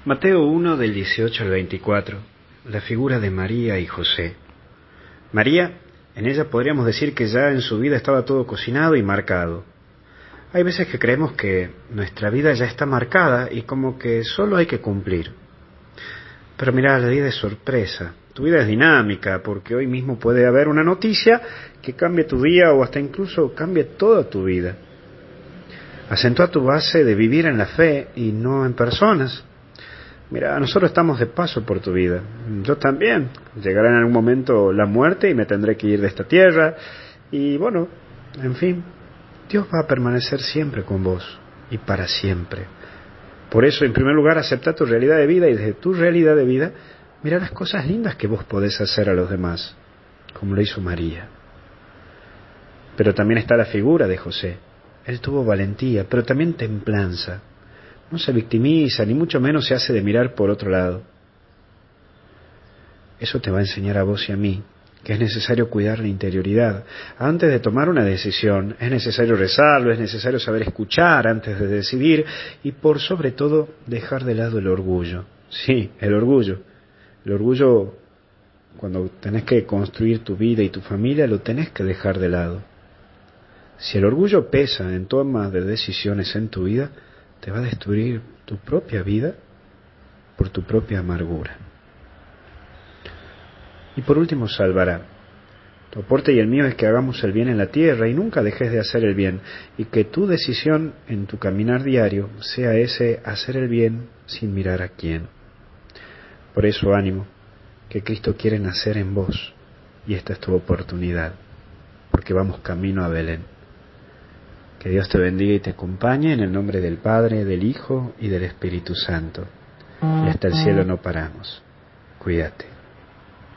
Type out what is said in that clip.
Mateo 1 del 18 al 24, la figura de María y José. María, en ella podríamos decir que ya en su vida estaba todo cocinado y marcado. Hay veces que creemos que nuestra vida ya está marcada y como que solo hay que cumplir. Pero mira, la vida es sorpresa, tu vida es dinámica, porque hoy mismo puede haber una noticia que cambie tu día o hasta incluso cambie toda tu vida. Acentúa tu base de vivir en la fe y no en personas. Mira, nosotros estamos de paso por tu vida. Yo también. Llegará en algún momento la muerte y me tendré que ir de esta tierra. Y bueno, en fin, Dios va a permanecer siempre con vos y para siempre. Por eso, en primer lugar, acepta tu realidad de vida y desde tu realidad de vida, mira las cosas lindas que vos podés hacer a los demás, como lo hizo María. Pero también está la figura de José. Él tuvo valentía, pero también templanza. No se victimiza, ni mucho menos se hace de mirar por otro lado. Eso te va a enseñar a vos y a mí que es necesario cuidar la interioridad. Antes de tomar una decisión, es necesario rezarlo, es necesario saber escuchar antes de decidir y por sobre todo dejar de lado el orgullo. Sí, el orgullo. El orgullo, cuando tenés que construir tu vida y tu familia, lo tenés que dejar de lado. Si el orgullo pesa en toma de decisiones en tu vida, te va a destruir tu propia vida por tu propia amargura. Y por último, salvará. Tu aporte y el mío es que hagamos el bien en la tierra y nunca dejes de hacer el bien, y que tu decisión en tu caminar diario sea ese hacer el bien sin mirar a quién. Por eso, ánimo, que Cristo quiere nacer en vos, y esta es tu oportunidad, porque vamos camino a Belén. Que Dios te bendiga y te acompañe en el nombre del Padre, del Hijo y del Espíritu Santo. Y hasta el cielo no paramos. Cuídate.